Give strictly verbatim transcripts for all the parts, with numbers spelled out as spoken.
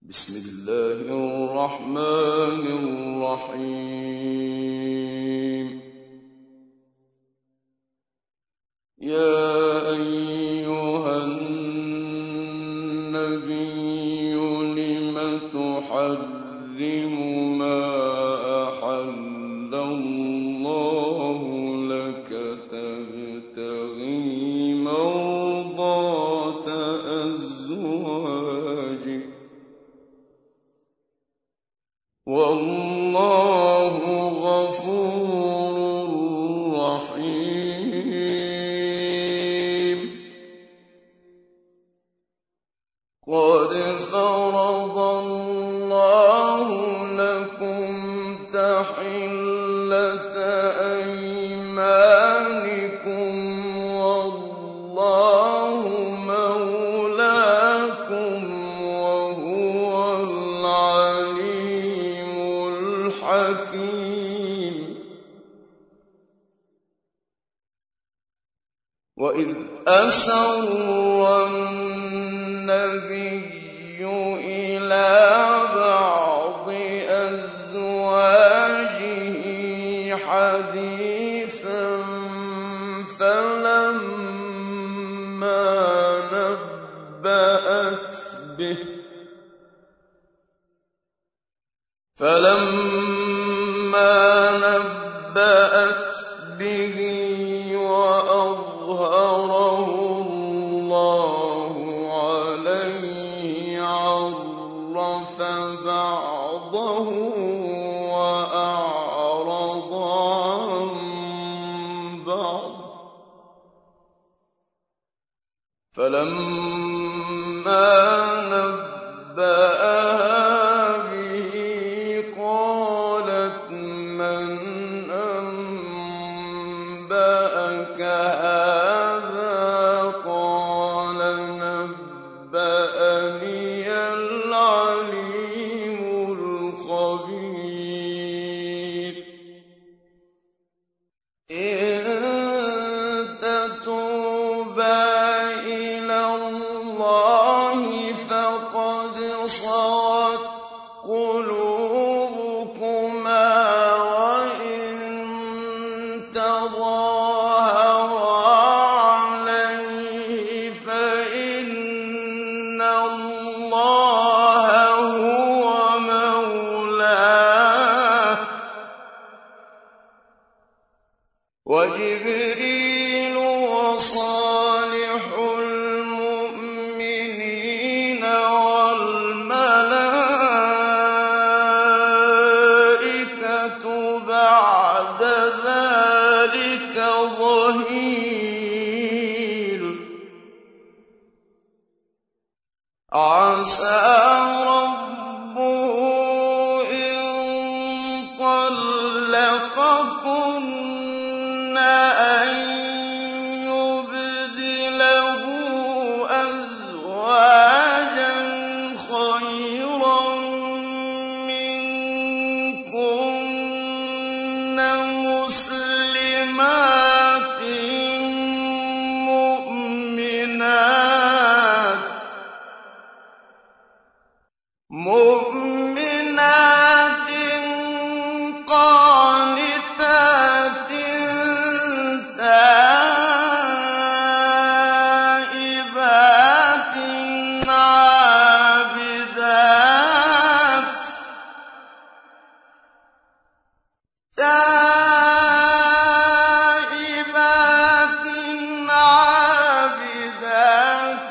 بسم الله الرحمن الرحيم. يا أيها النبي لم تحرم ما أحل الله لك تبتغي مرضات أزواجك والله غفور رحيم. قد فرض الله لكم تحلة أيمانكم والله مولاكم وهو العليم الحكيم. وإذ أسر النبي إلى بعض أزواجه حديثا فلما نبأت به فلما نبأت به وأظهره الله عليه عرف بعضه وأعرض عن بعض فلما نبأها به قالت من أنبأك هذا قال نبأني العليم الخبير. إن تتوبا إلى الله فقد صغت قلوبكما وإن تظاهرا عليه فإن الله هو مولاه وجبريل وصالح المؤمنين والملائكة بعد ذلك ظهير. عسى ربه إن طلقكن أن يبدله أزواجا خيرا منكن مسلمات مؤمنات مؤمنات قانتات تائبات عابدات تائبات عابدات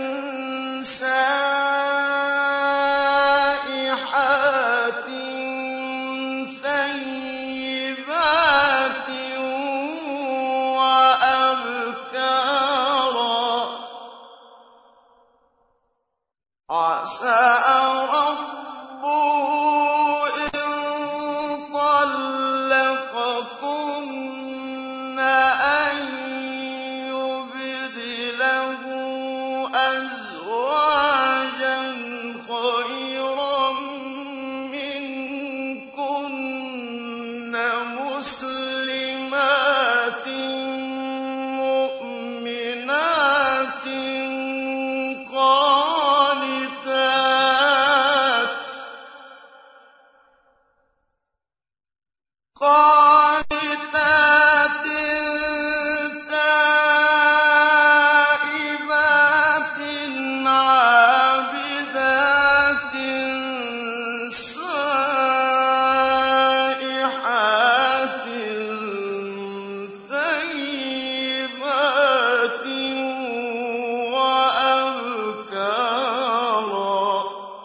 سائحات ثيبات وأبكارا. عسى ربه إن طلقكن أن يبدله أزواجا خيرا منكن مسلمات مؤمنات قانتات قانتات تائبات عابدات سائحات ثيبات وأبكارا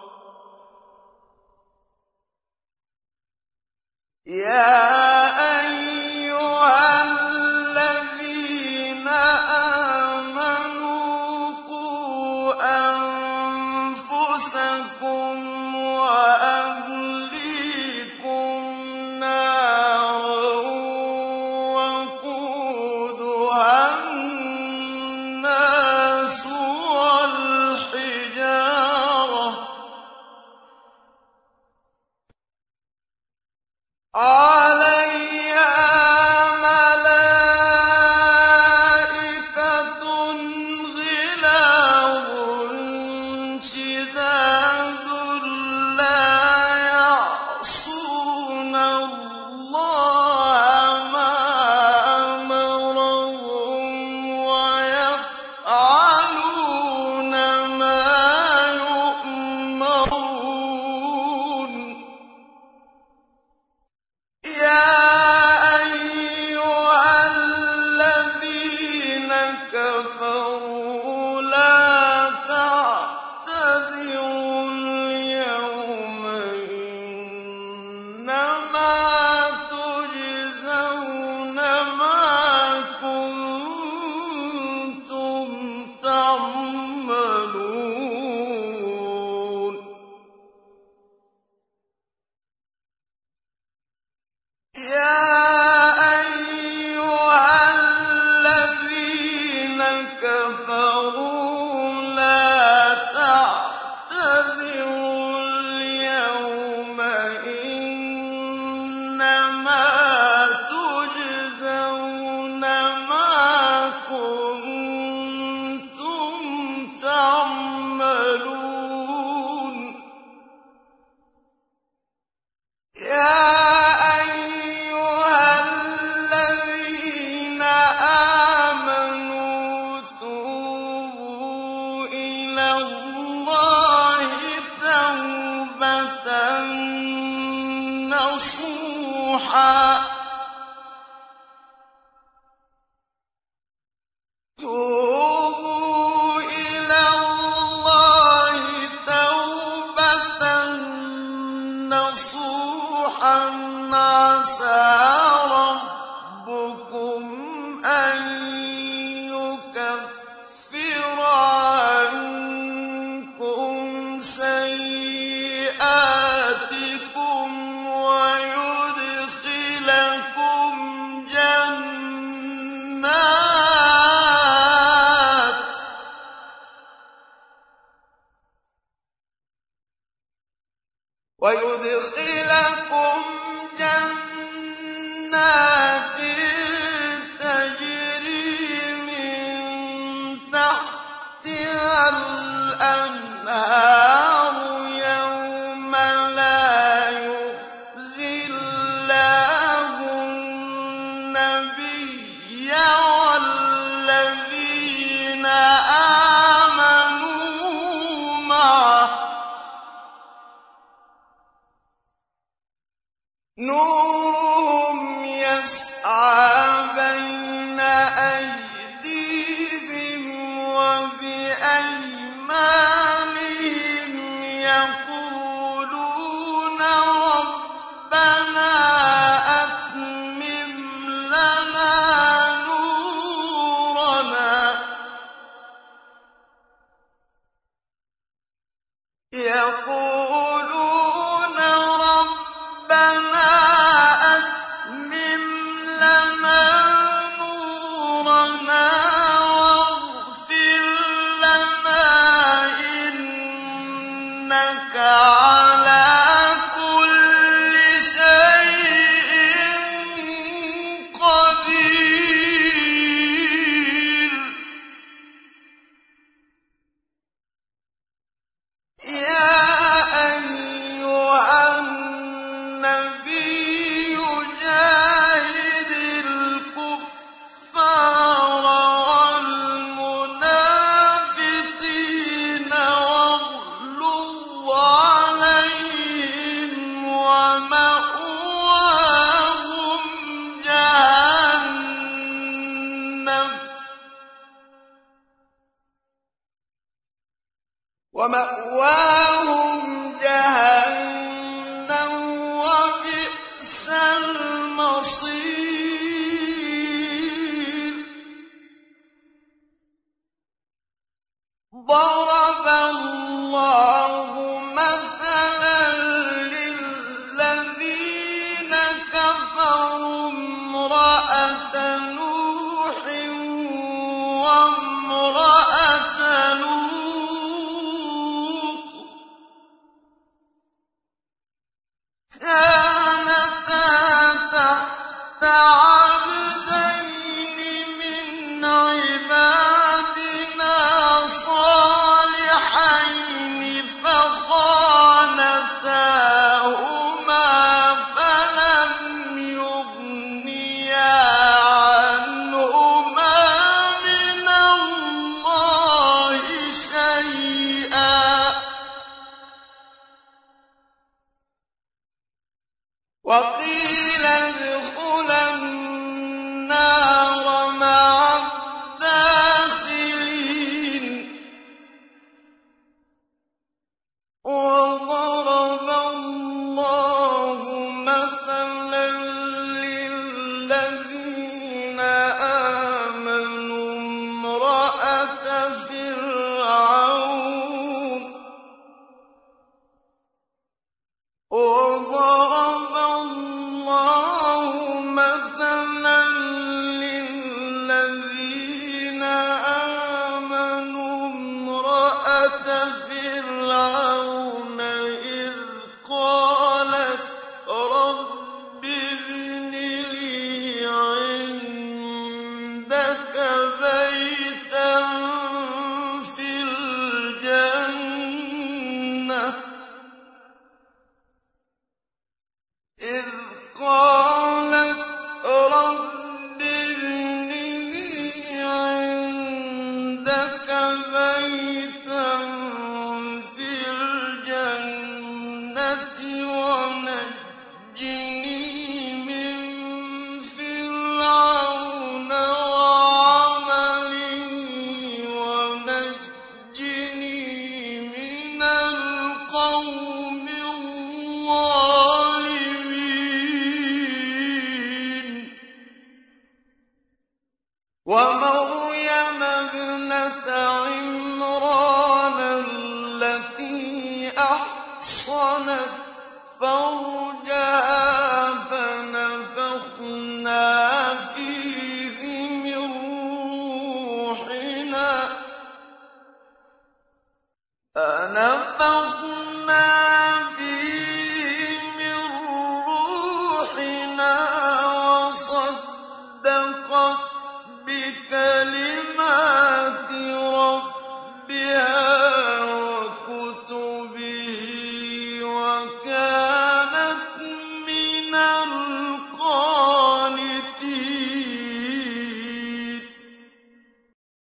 يا أيها الذين آمنوا قوا أنفسكم وأهليكم نارا وقودها الناس والحجارة عليها ملائكة غلاظ شداد لا يعصون الله ما أمرهم ويفعلون ما يؤمرون يا أيها الذين كفروا لا تعتذروا اليوم إنما تجزون ما كنتم تعملون يا أيها الذين كفروا لا تعتذروا اليوم إنما تجزون ما كنتم تعملون يا أيها الذين آمنوا توبوا إلى الله توبة نصوحا توبوا إلى الله توبة نصوحا عسى ربكم أن يكفر عنكم سيئاتكم ويدخلكم جنات ويدخلكم جنات تجري من تحتها الأنهار يوم لا يخزي الله النبي والذين آمنوا معه نورهم يسعى بين أيديهم وبأيمانهم يقولون ربنا أتمم لنا نورنا يقولون ربنا أتمم لنا نورنا واغفر لنا إنك على كل شيء قدير يا أيها النبي جاهد وقيل ادخلا النار مع الداخلين وضرب الله مثلا للذين آمنوا امرأة فرعون وضرب الله مثلا للذين آمنوا امرأة فرعون إذ قالت رب ابن لي عندك بيتا في الجنة إذ قالت رب ابن لي عندك بيتا في الجنة ونجني من فرعون وعمله ونجني من القوم الظالمين ومريم ابنة عمران التي أحصنت فرجها فنفخنا فيه من روحنا